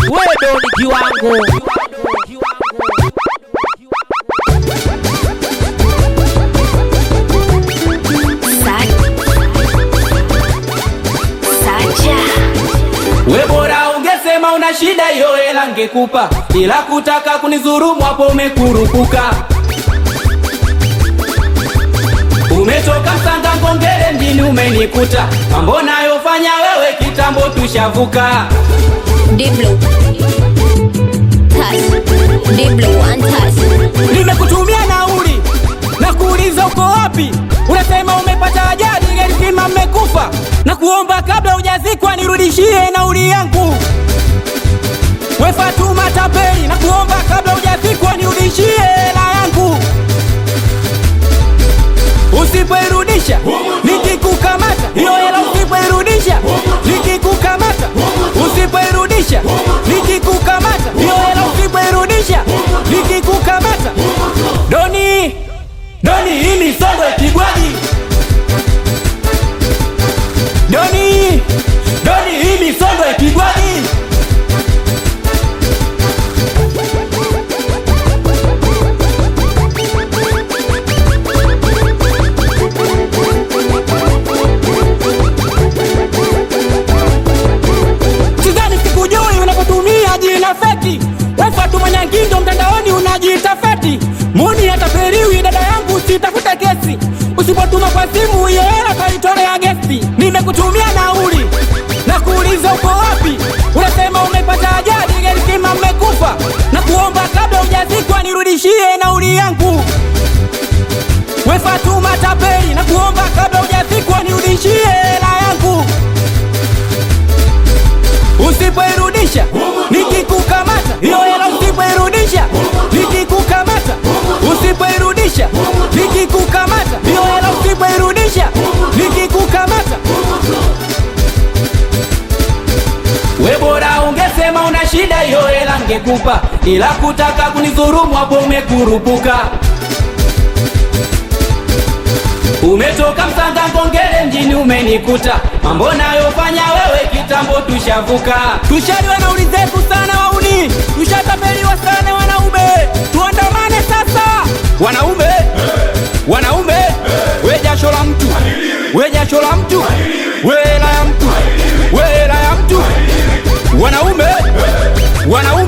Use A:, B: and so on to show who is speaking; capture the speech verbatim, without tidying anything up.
A: wewe ni kiwango.
B: We bora ungesema una shida hiyo hela ngekupa, ila kutaka kunizurumu hapo umekurupuka. Umetoka Msanga Ngongere mjini umenikuta, mambo nayofanya wewe kitambo tushavuka.
C: Diblo Touch, Diblo one touch.
B: Nimekutumia nauli na kuuliza uko wapi, unasema umepata ajali gari zima mmekufa. Na kuomba kabla hujazikwa nirudishie nauli yangu. We Fatuma tapeli, na kuomba kabla hujazikwa nirudishie hela yangu. Usipoirudisha nikikukamata hiyo hela, usipoirudisha nikikukamata, usipoirudisha nikikukamata hiyo hela, usipoirudisha nikikukamata. Doni Doni hii misondo ikigwaji, Doni Doni hii misondo ikigwaji. Sidhani sikujui unapotumia jina feki. We Fatuma Nyangindo mtandaoni unajiita feti. Muni atapeliwi dada yangu sitafuta kesi. Usipotuma kwa simu hiyo hela taitolea gesti. Nimekutumia nauli na kuuliza uko wapi, unasema umepata ajali gari zima mmekufa. Na kuomba kabla hujazikwa nirudishie nauli yangu. We Fatuma tapeli, na kuomba kabla hujazikwa nirudishie hela yangu. Usipoirudisha nikikukamata hiyo hela, usipoirudisha nikikukamata, usipoirudisha nikikukamata hiyo hela, usipoirudisha nikikukamata. We bora ungesema una shida hiyo hela ngekupa, ila kutaka kunizurumu hapo umekurupuka. Umetoka Msanga Ngongere mjini umenikuta, mambo nayofanya wewe kitambo tushavuka. Tushaliwa na ulizetu sana wauni, tushatapeliwa sana wanaume. Tuandamane sasa wanaume, wanaume. We jasho la mtu, we jasho la mtu, we hela ya mtu, we hela ya mtu. Wanaume, wanaume.